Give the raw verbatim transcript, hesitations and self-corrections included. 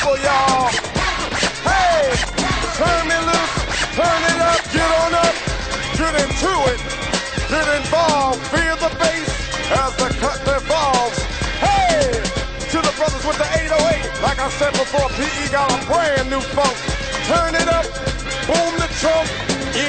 people, y'all. Hey, turn me loose, turn it up, get on up, get into it, get involved, feel the bass as the cut evolves. Hey, to the brothers with the eight oh eight, like I said before, P E got a brand new funk. Turn it up, boom the trunk.